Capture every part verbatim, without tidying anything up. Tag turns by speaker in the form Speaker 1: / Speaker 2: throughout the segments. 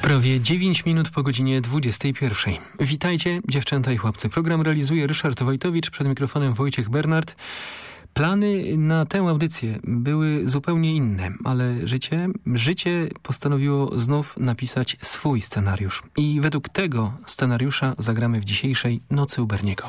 Speaker 1: Prawie dziewięć minut po godzinie dwudziestej pierwszej. Witajcie, dziewczęta i chłopcy. Program realizuje Ryszard Wojtowicz, przed mikrofonem Wojciech Bernard. Plany na tę audycję były zupełnie inne, ale życie, życie postanowiło znów napisać swój scenariusz. I według tego scenariusza zagramy w dzisiejszej Nocy u Berniego.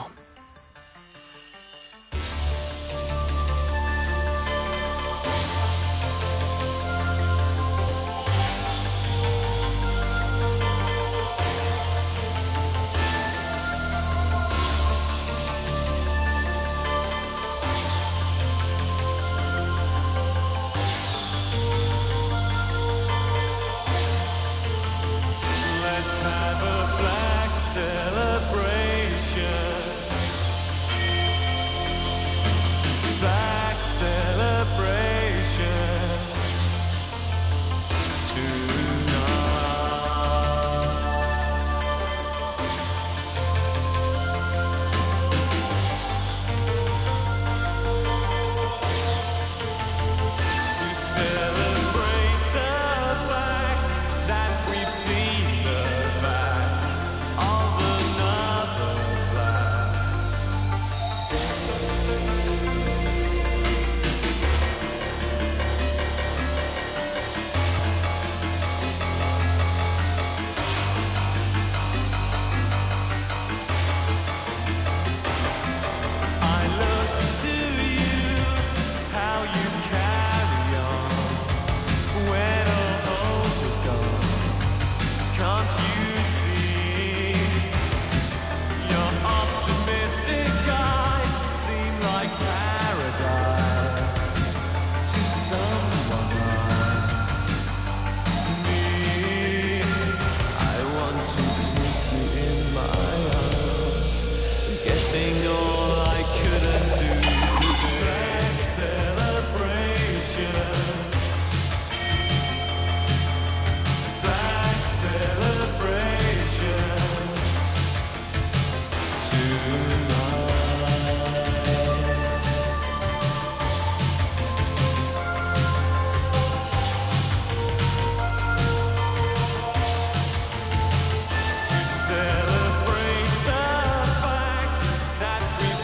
Speaker 2: Celebrate the fact that we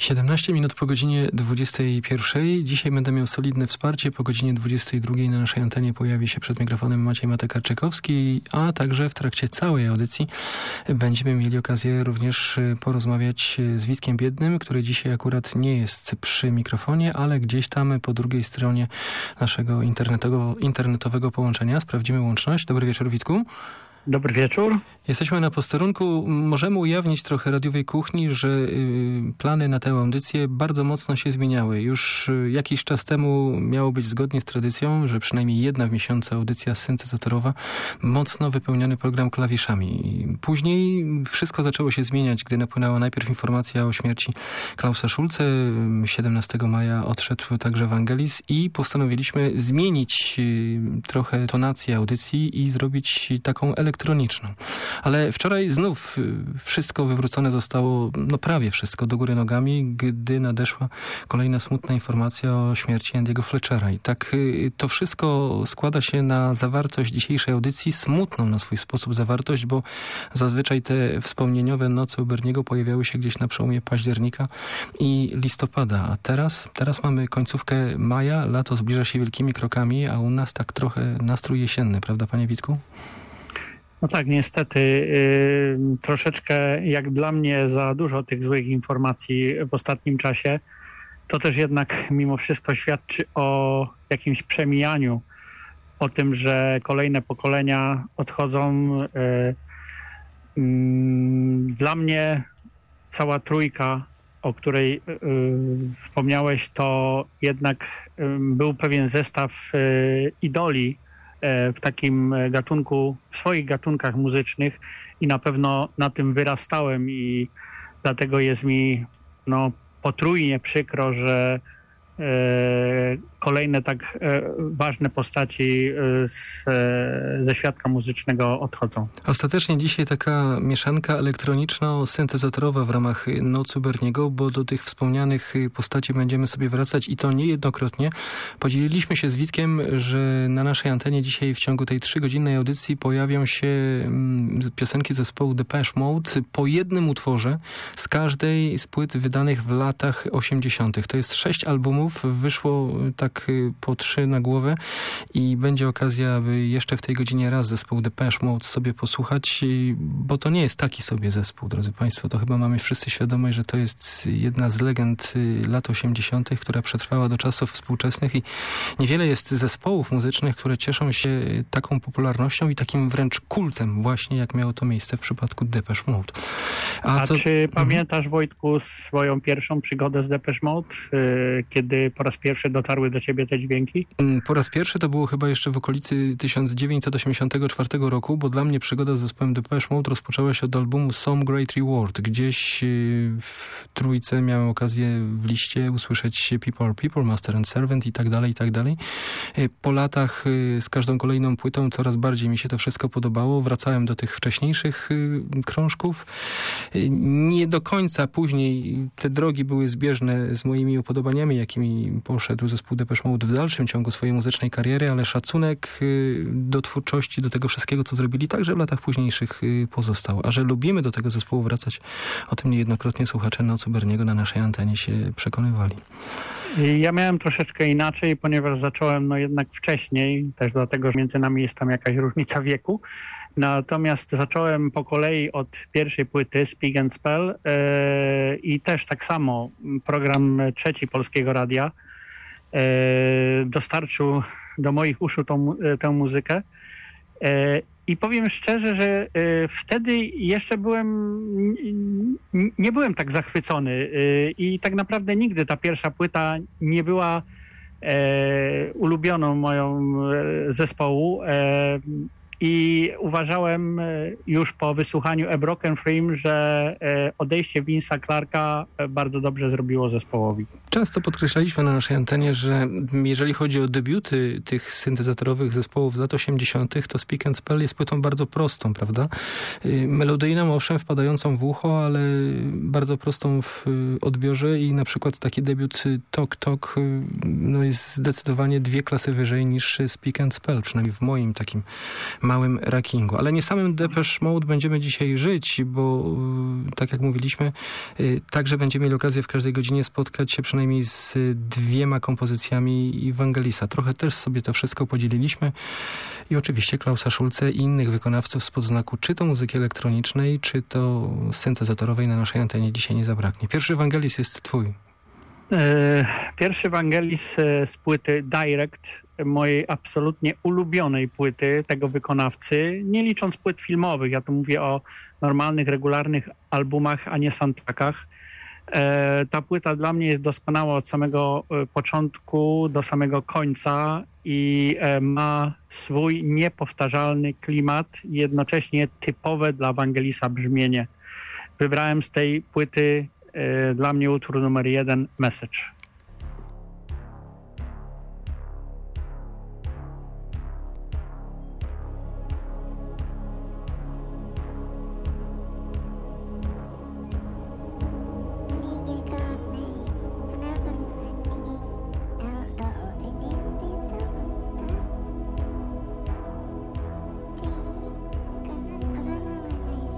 Speaker 1: siedemnaście minut po godzinie dwudziestej pierwszej. Dzisiaj będę miał solidne wsparcie. Po godzinie dwudziestej drugiej na naszej antenie pojawi się przed mikrofonem Maciej Matek-Karczykowski, a także w trakcie całej audycji będziemy mieli okazję również porozmawiać z Witkiem Biednym, który dzisiaj akurat nie jest przy mikrofonie, ale gdzieś tam po drugiej stronie naszego internetowego, internetowego połączenia. Sprawdzimy łączność. Dobry wieczór, Witku.
Speaker 2: Dobry wieczór.
Speaker 1: Jesteśmy na posterunku. Możemy ujawnić trochę radiowej kuchni, że y, plany na tę audycję bardzo mocno się zmieniały. Już y, jakiś czas temu miało być zgodnie z tradycją, że przynajmniej jedna w miesiącu audycja syntezatorowa, mocno wypełniony program klawiszami. Później wszystko zaczęło się zmieniać, gdy napłynęła najpierw informacja o śmierci Klausa Schulze. siedemnastego maja odszedł także Vangelis i postanowiliśmy zmienić y, trochę tonację audycji i zrobić taką elektroniczną. elektroniczną. Ale wczoraj znów wszystko wywrócone zostało, no prawie wszystko, do góry nogami, gdy nadeszła kolejna smutna informacja o śmierci Andy'ego Fletchera. I tak to wszystko składa się na zawartość dzisiejszej audycji, smutną na swój sposób zawartość, bo zazwyczaj te wspomnieniowe noce u Berniego pojawiały się gdzieś na przełomie października i listopada. A teraz, teraz mamy końcówkę maja, lato zbliża się wielkimi krokami, a u nas tak trochę nastrój jesienny, prawda, panie Witku?
Speaker 2: No tak, niestety yy, troszeczkę jak dla mnie za dużo tych złych informacji w ostatnim czasie. To też jednak mimo wszystko świadczy o jakimś przemijaniu, o tym, że kolejne pokolenia odchodzą. Yy, yy, dla mnie cała trójka, o której yy, wspomniałeś, to jednak yy, był pewien zestaw yy, idoli w takim gatunku, w swoich gatunkach muzycznych i na pewno na tym wyrastałem i dlatego jest mi no, potrójnie przykro, że e, kolejne tak e, ważne postaci z, e, ze świadka muzycznego odchodzą.
Speaker 1: Ostatecznie dzisiaj taka mieszanka elektroniczno-syntezatorowa w ramach Nocy Berniego, bo do tych wspomnianych postaci będziemy sobie wracać i to niejednokrotnie. Podzieliliśmy się z Witkiem, że na naszej antenie dzisiaj w ciągu tej trzygodzinnej audycji pojawią się piosenki zespołu Depeche Mode po jednym utworze z każdej z płyt wydanych w latach osiemdziesiątych. To jest sześć albumów, wyszło tak po trzy na głowę i będzie okazja, aby jeszcze w tej godzinie raz zespół Depeche Mode sobie posłuchać, bo to nie jest taki sobie zespół, drodzy państwo. To chyba mamy wszyscy świadomość, że to jest jedna z legend lat osiemdziesiątych, która przetrwała do czasów współczesnych i niewiele jest zespołów muzycznych, które cieszą się taką popularnością i takim wręcz kultem, właśnie jak miało to miejsce w przypadku Depeche Mode.
Speaker 2: A, A co... czy mhm. pamiętasz, Wojtku, swoją pierwszą przygodę z Depeche Mode, kiedy po raz pierwszy dotarły do ciebie te dźwięki?
Speaker 1: Po raz pierwszy to było chyba jeszcze w okolicy tysiąc dziewięćset osiemdziesiątego czwartego roku, bo dla mnie przygoda z zespołem Depeche Mode rozpoczęła się od albumu Some Great Reward. Gdzieś w trójce miałem okazję w liście usłyszeć People Are People, Master and Servant i tak dalej, i tak dalej. Po latach z każdą kolejną płytą coraz bardziej mi się to wszystko podobało. Wracałem do tych wcześniejszych krążków. Nie do końca później te drogi były zbieżne z moimi upodobaniami, jakimi poszedł zespół Depeche Mode w dalszym ciągu swojej muzycznej kariery, ale szacunek do twórczości, do tego wszystkiego, co zrobili, także w latach późniejszych pozostał. A że lubimy do tego zespołu wracać, o tym niejednokrotnie słuchacze Nocy Berniego na naszej antenie się przekonywali.
Speaker 2: Ja miałem troszeczkę inaczej, ponieważ zacząłem no jednak wcześniej, też dlatego, że między nami jest tam jakaś różnica wieku. Natomiast zacząłem po kolei od pierwszej płyty Speak and Spell yy, i też tak samo program trzeci Polskiego Radia yy, dostarczył do moich uszu tą, tę muzykę. Yy, I powiem szczerze, że yy, wtedy jeszcze byłem, n- nie byłem tak zachwycony yy, i tak naprawdę nigdy ta pierwsza płyta nie była yy, ulubioną moją yy, zespołu. Yy, I uważałem już po wysłuchaniu A Broken Frame, że odejście Vince'a Clarka bardzo dobrze zrobiło zespołowi.
Speaker 1: Często podkreślaliśmy na naszej antenie, że jeżeli chodzi o debiuty tych syntezatorowych zespołów z lat osiemdziesiątych, to Speak and Spell jest płytą bardzo prostą, prawda? Melodyjną, owszem, wpadającą w ucho, ale bardzo prostą w odbiorze i na przykład taki debiut Tok Tok no jest zdecydowanie dwie klasy wyżej niż Speak and Spell, przynajmniej w moim takim małym rankingu. Ale nie samym Depeche Mode będziemy dzisiaj żyć, bo tak jak mówiliśmy, także będziemy mieli okazję w każdej godzinie spotkać się przynajmniej z dwiema kompozycjami Vangelisa. Trochę też sobie to wszystko podzieliliśmy i oczywiście Klausa Schulze i innych wykonawców spod znaku czy to muzyki elektronicznej, czy to syntezatorowej na naszej antenie dzisiaj nie zabraknie. Pierwszy Vangelis jest twój.
Speaker 2: Pierwszy Vangelis z płyty Direct, mojej absolutnie ulubionej płyty tego wykonawcy, nie licząc płyt filmowych. Ja tu mówię o normalnych, regularnych albumach, a nie soundtrackach. Ta płyta dla mnie jest doskonała od samego początku do samego końca i ma swój niepowtarzalny klimat, jednocześnie typowe dla Vangelisa brzmienie. Wybrałem z tej płyty dla mnie utwór numer jeden, Message.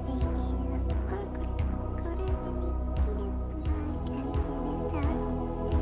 Speaker 3: Thank you.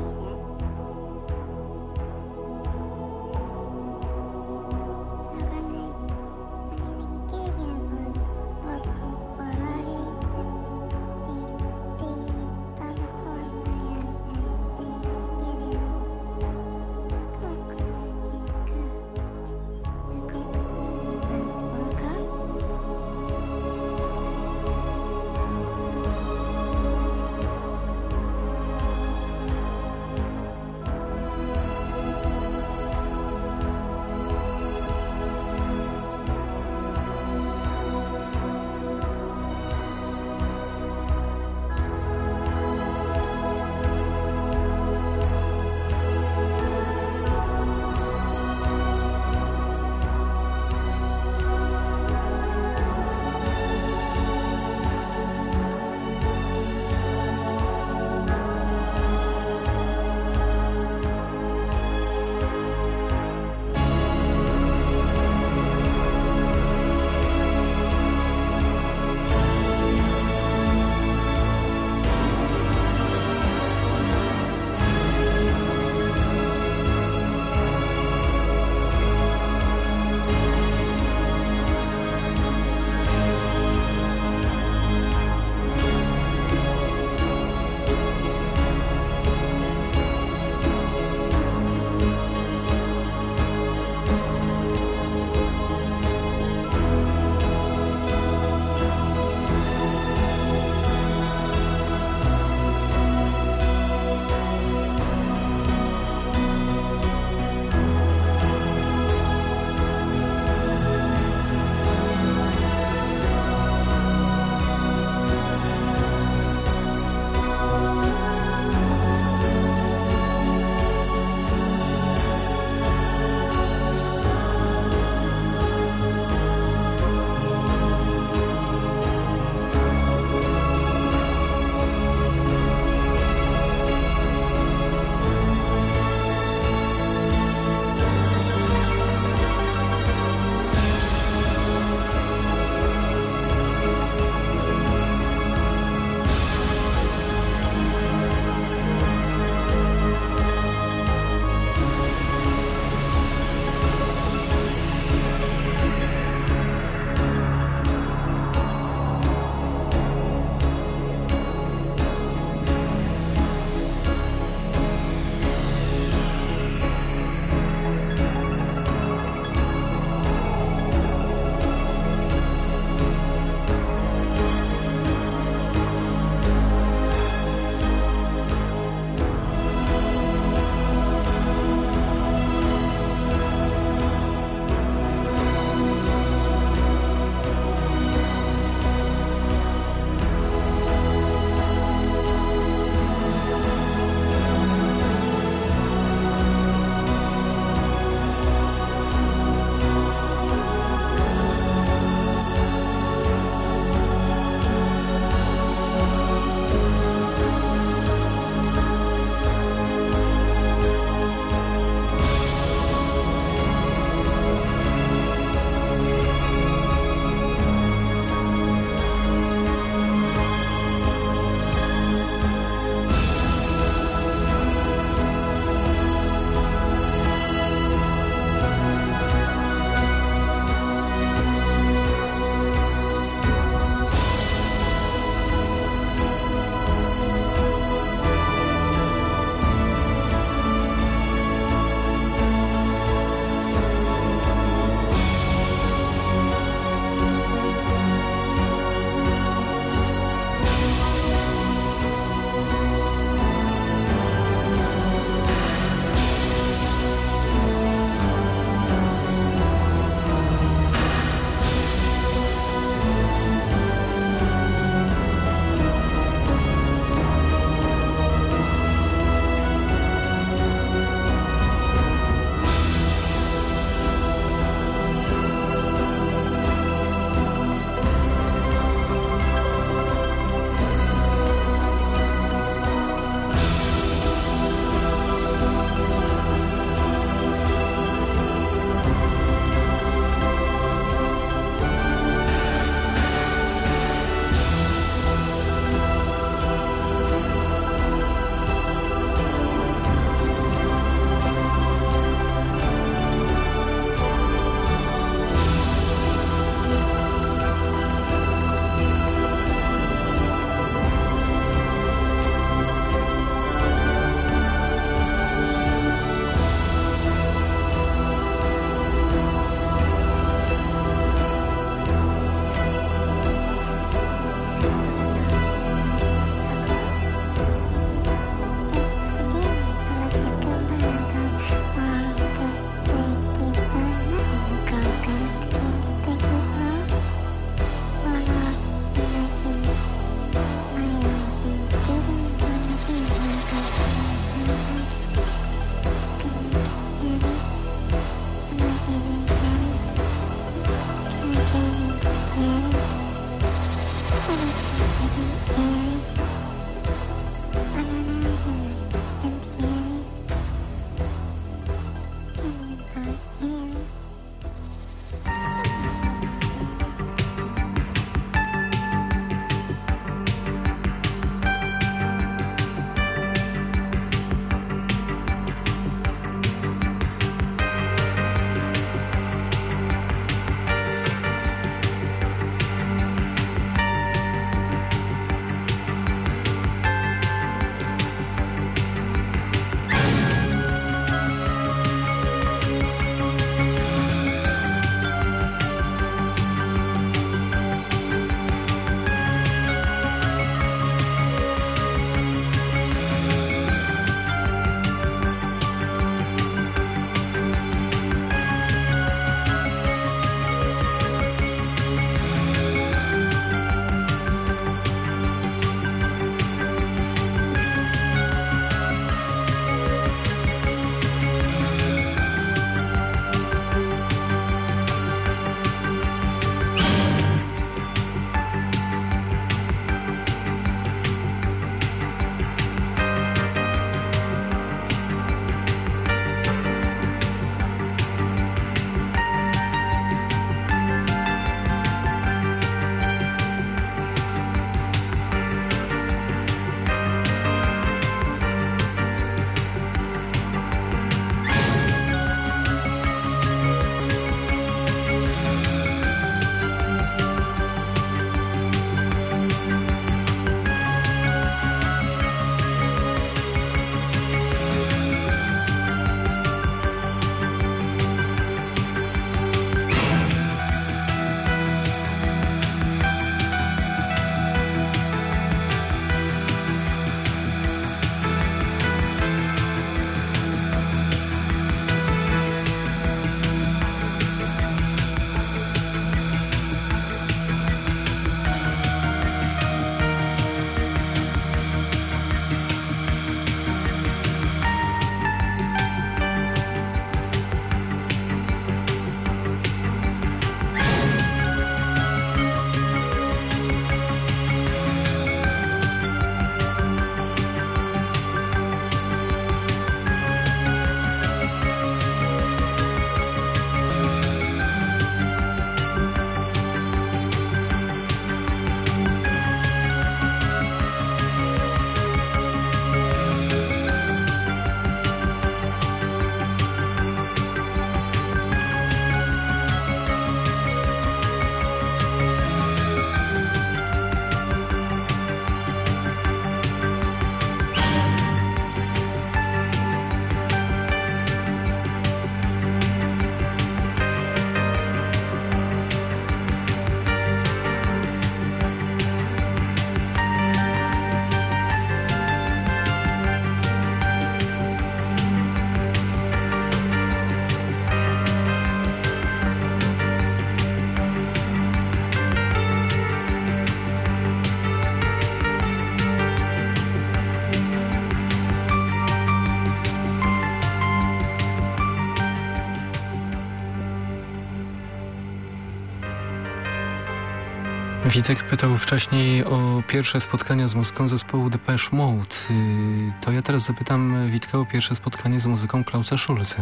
Speaker 1: Witek pytał wcześniej o pierwsze spotkania z muzyką zespołu Depeche Mode. To ja teraz zapytam Witka o pierwsze spotkanie z muzyką Klausa Schulze.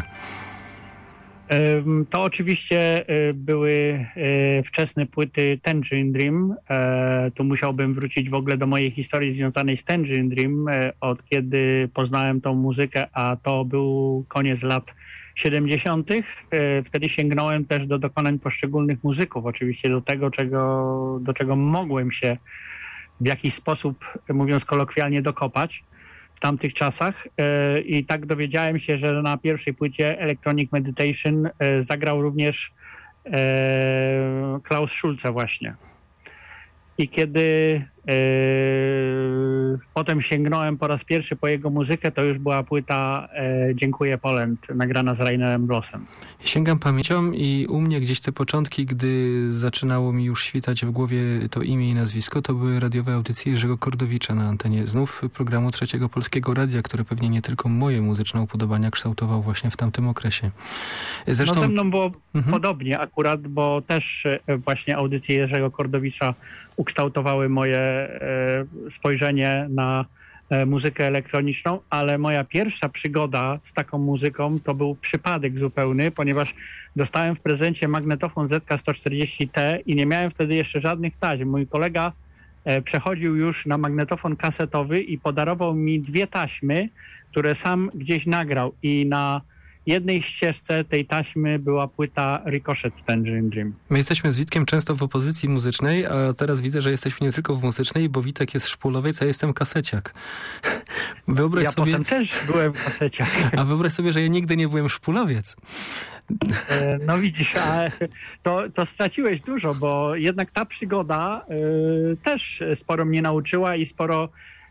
Speaker 2: To oczywiście były wczesne płyty Tangerine Dream. Tu musiałbym wrócić w ogóle do mojej historii związanej z Tangerine Dream, od kiedy poznałem tą muzykę, a to był koniec lat siedemdziesiątych. Wtedy sięgnąłem też do dokonań poszczególnych muzyków, oczywiście do tego, czego, do czego mogłem się w jakiś sposób, mówiąc kolokwialnie, dokopać w tamtych czasach. I tak dowiedziałem się, że na pierwszej płycie Electronic Meditation zagrał również Klaus Schulze właśnie. I kiedy e, potem sięgnąłem po raz pierwszy po jego muzykę, to już była płyta e, Dziękuję Poland, nagrana z Rainerem Blossem.
Speaker 1: Sięgam pamięcią i u mnie gdzieś te początki, gdy zaczynało mi już świtać w głowie to imię i nazwisko, to były radiowe audycje Jerzego Kordowicza na antenie znów programu Trzeciego Polskiego Radia, który pewnie nie tylko moje muzyczne upodobania kształtował właśnie w tamtym okresie.
Speaker 2: Zresztą... No ze mną było mhm. podobnie akurat, bo też właśnie audycje Jerzego Kordowicza ukształtowały moje e, spojrzenie na e, muzykę elektroniczną, ale moja pierwsza przygoda z taką muzyką to był przypadek zupełny, ponieważ dostałem w prezencie magnetofon Z K sto czterdzieści T i nie miałem wtedy jeszcze żadnych taśm. Mój kolega e, przechodził już na magnetofon kasetowy i podarował mi dwie taśmy, które sam gdzieś nagrał i na jednej ścieżce tej taśmy była płyta Ricochet Tangerine Dream.
Speaker 1: My jesteśmy z Witkiem często w opozycji muzycznej, a teraz widzę, że jesteśmy nie tylko w muzycznej, bo Witek jest szpulowiec, a ja jestem kaseciak. Wyobraź
Speaker 2: ja
Speaker 1: sobie...
Speaker 2: potem też byłem kaseciak.
Speaker 1: A wyobraź sobie, że ja nigdy nie byłem szpulowiec.
Speaker 2: No widzisz, a to, to straciłeś dużo, bo jednak ta przygoda y, też sporo mnie nauczyła i sporo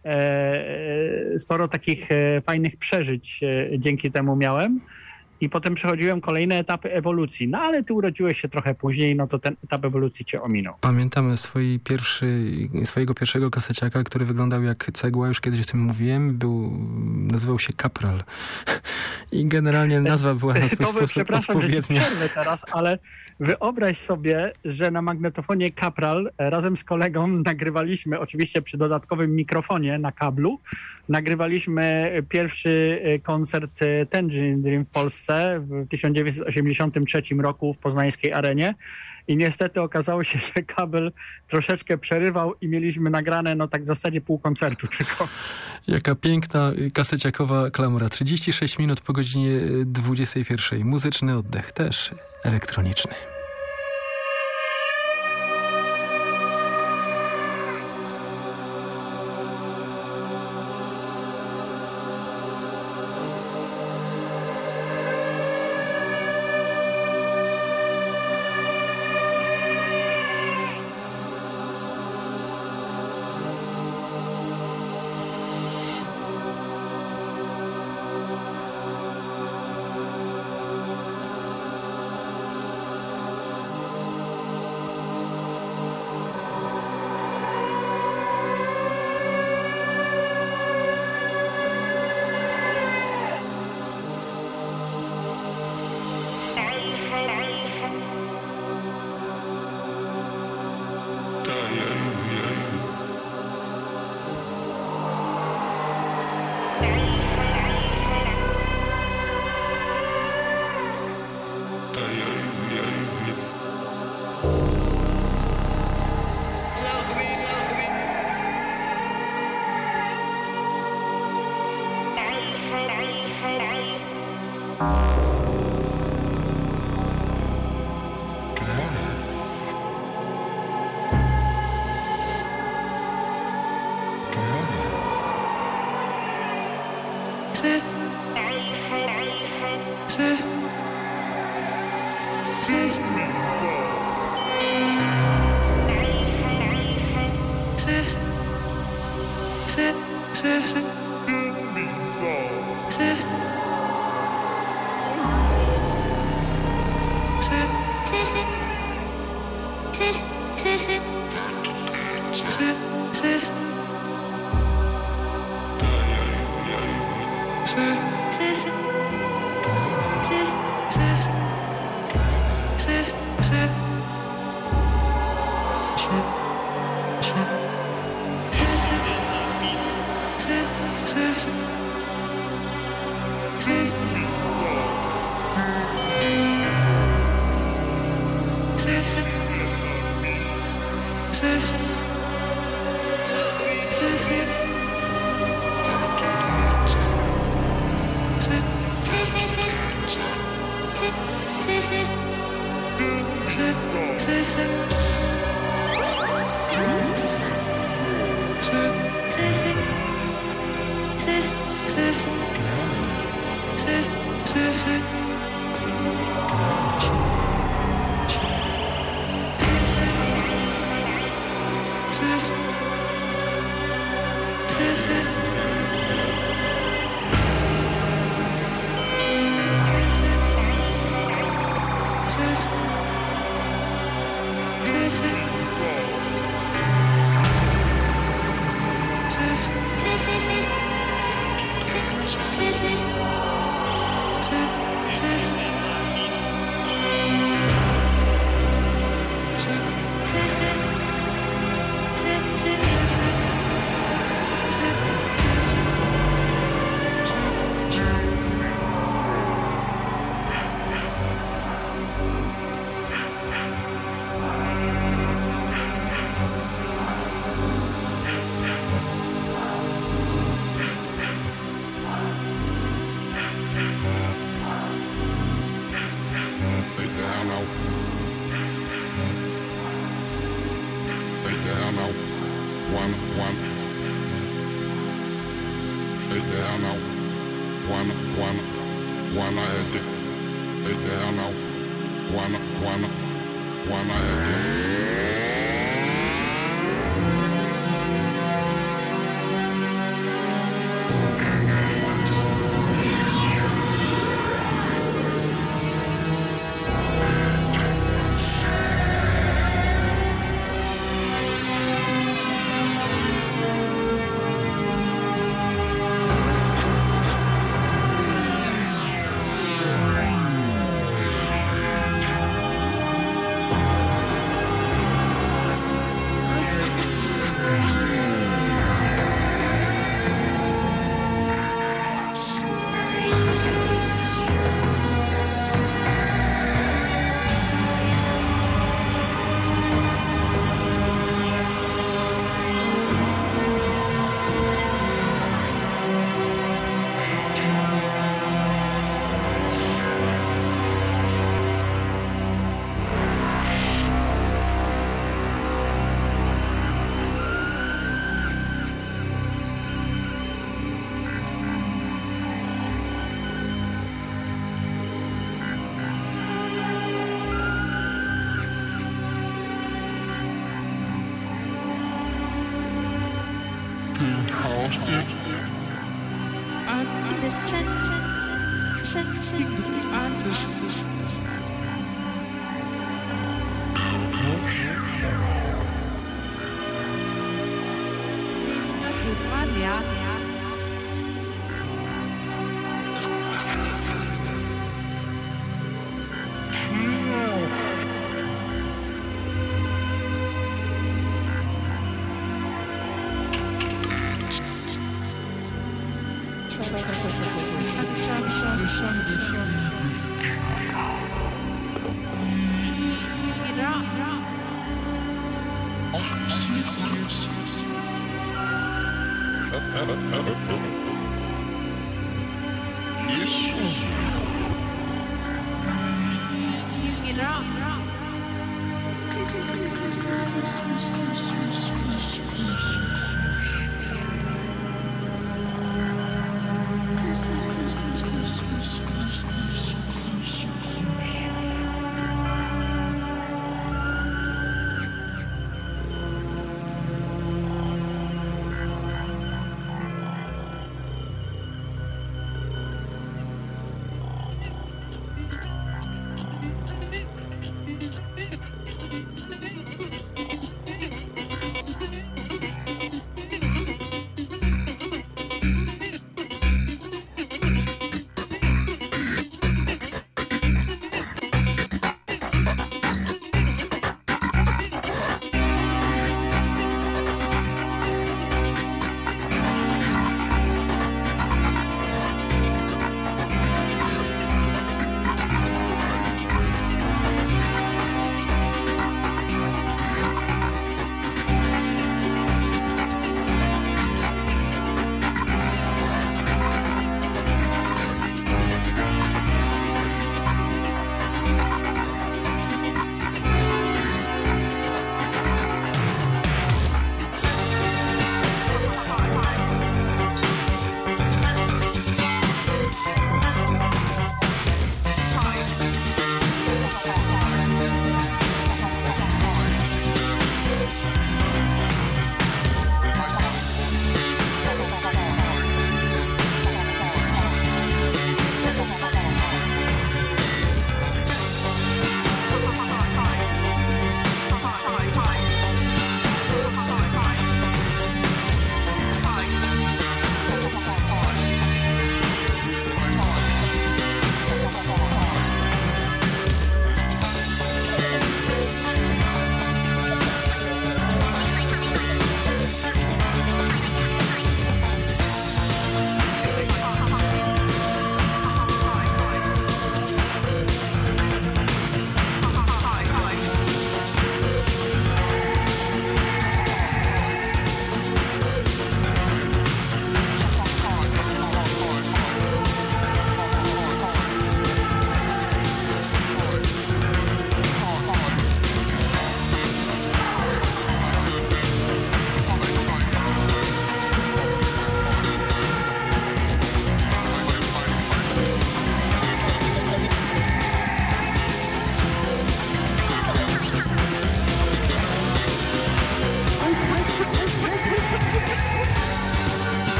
Speaker 2: sporo takich fajnych przeżyć dzięki temu miałem i potem przechodziłem kolejne etapy ewolucji. No ale ty urodziłeś się trochę później, no to ten etap ewolucji cię ominął.
Speaker 1: Pamiętam swój pierwszy, swojego pierwszego kaseciaka, który wyglądał jak cegła, już kiedyś o tym mówiłem, był, nazywał się Kapral. I generalnie nazwa była na swój
Speaker 2: to
Speaker 1: sposób
Speaker 2: przepraszam, że ci przerwę teraz, ale wyobraź sobie, że na magnetofonie Kapral razem z kolegą nagrywaliśmy, oczywiście przy dodatkowym mikrofonie na kablu, nagrywaliśmy pierwszy koncert Tangerine Dream w Polsce w tysiąc dziewięćset osiemdziesiątym trzecim roku w poznańskiej arenie i niestety okazało się, że kabel troszeczkę przerywał i mieliśmy nagrane no tak w zasadzie pół koncertu tylko.
Speaker 1: Jaka piękna kaseciakowa klamra. trzydzieści sześć minut po godzinie dwudziestej pierwszej. Muzyczny oddech, też elektroniczny.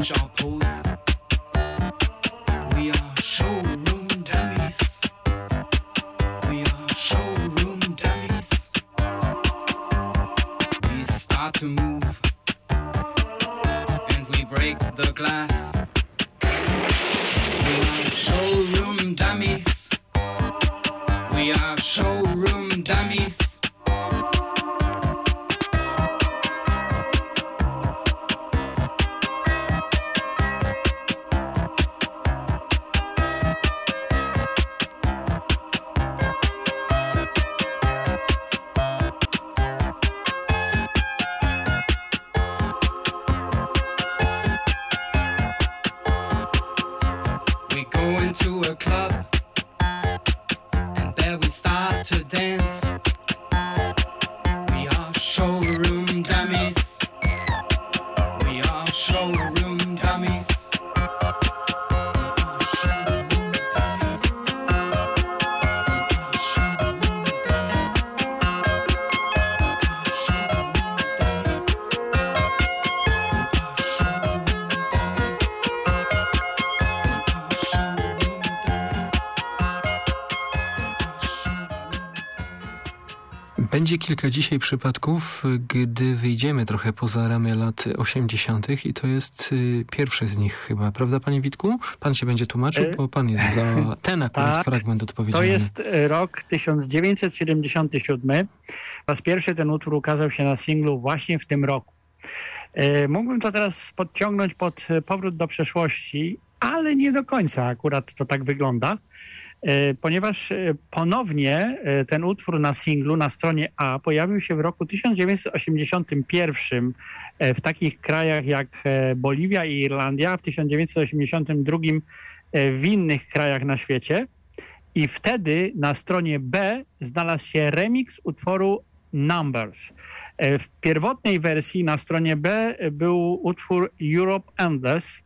Speaker 3: change our pose. We are showroom dummies. We are showroom dummies. We start to move and we break the glass. We are showroom dummies. We are showroom dummies.
Speaker 1: Będzie kilka dzisiaj przypadków, gdy wyjdziemy trochę poza ramy lat osiemdziesiątych i to jest y, pierwszy z nich chyba, prawda panie Witku? Pan się będzie tłumaczył, bo pan jest za ten akurat tak, fragment odpowiedzialny.
Speaker 2: To jest rok tysiąc dziewięćset siedemdziesiąty siódmy. Po raz pierwszy ten utwór ukazał się na singlu właśnie w tym roku. Y, mógłbym to teraz podciągnąć pod powrót do przeszłości, ale nie do końca akurat to tak wygląda. Ponieważ ponownie ten utwór na singlu na stronie A pojawił się w roku tysiąc dziewięćset osiemdziesiątym pierwszym w takich krajach jak Boliwia i Irlandia, a w tysiąc dziewięćset osiemdziesiątym drugim w innych krajach na świecie. I wtedy na stronie B znalazł się remix utworu Numbers. W pierwotnej wersji na stronie B był utwór Europe Endless.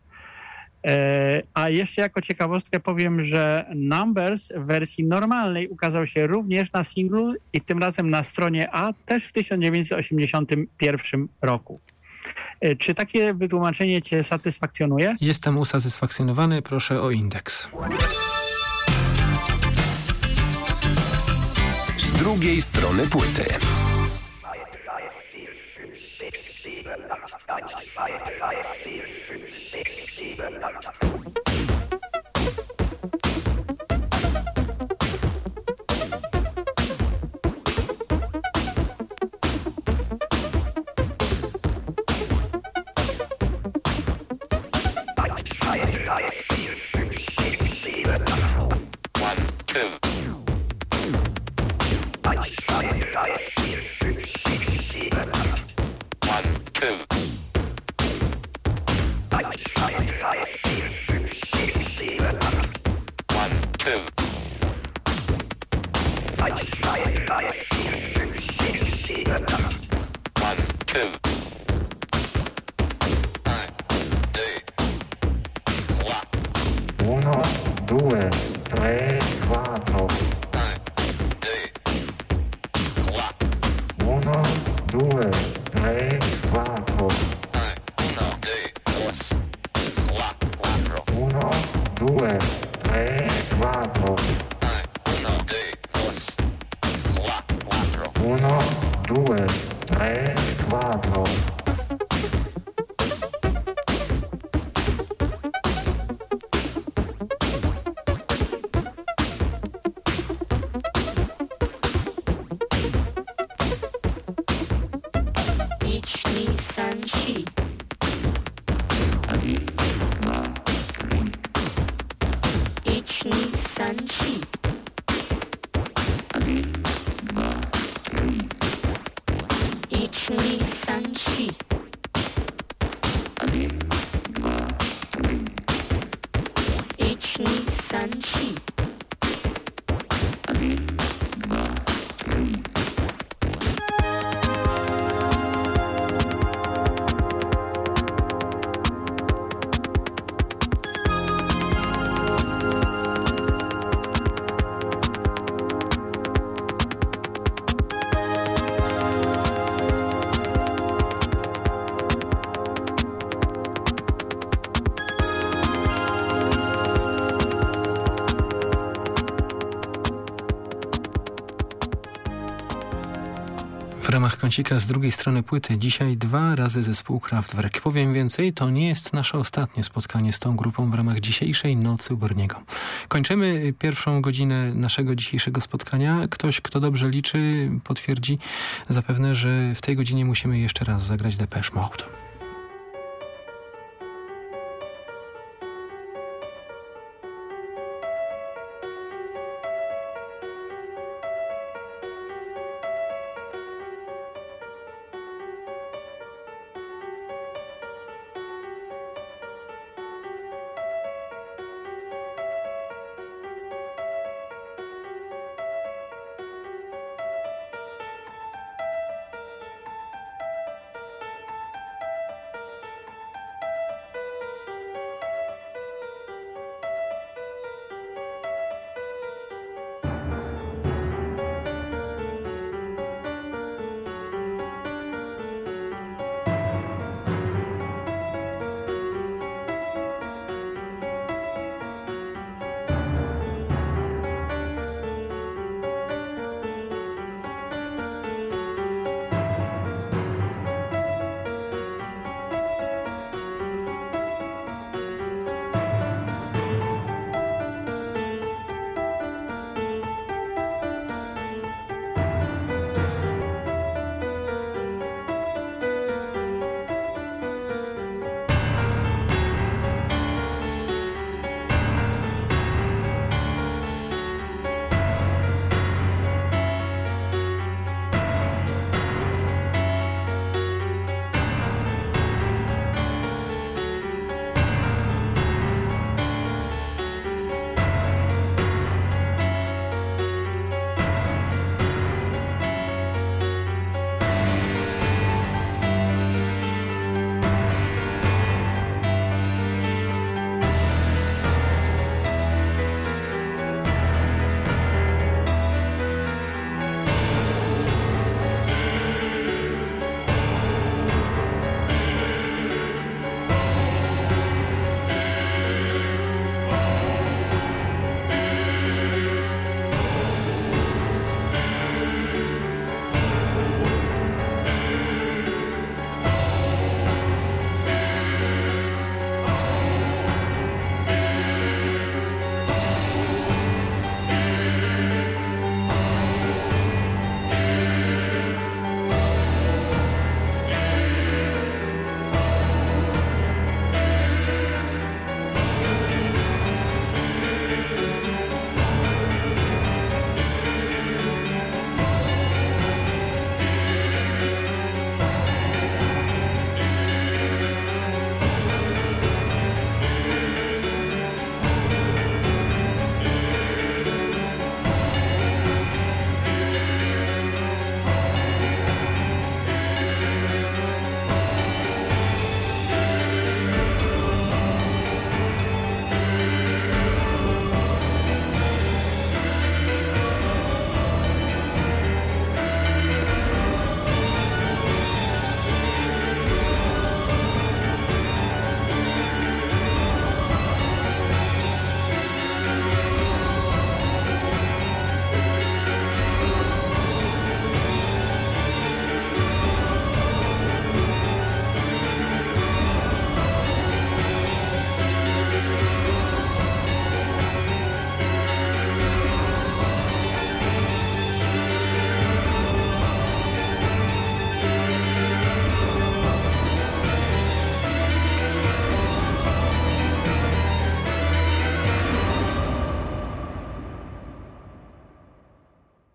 Speaker 2: A jeszcze jako ciekawostkę powiem, że Numbers w wersji normalnej ukazał się również na singlu i tym razem na stronie A też w tysiąc dziewięćset osiemdziesiątym pierwszym roku. Czy takie wytłumaczenie cię satysfakcjonuje?
Speaker 1: Jestem usatysfakcjonowany, proszę o indeks.
Speaker 4: Z drugiej strony płyty.
Speaker 5: Sunshine.
Speaker 1: ramach kącika z drugiej strony płyty dzisiaj dwa razy zespół Kraftwerk. Powiem więcej, to nie jest nasze ostatnie spotkanie z tą grupą w ramach dzisiejszej Nocy u Berniego. Kończymy pierwszą godzinę naszego dzisiejszego spotkania. Ktoś, kto dobrze liczy, potwierdzi zapewne, że w tej godzinie musimy jeszcze raz zagrać Depeche Mode.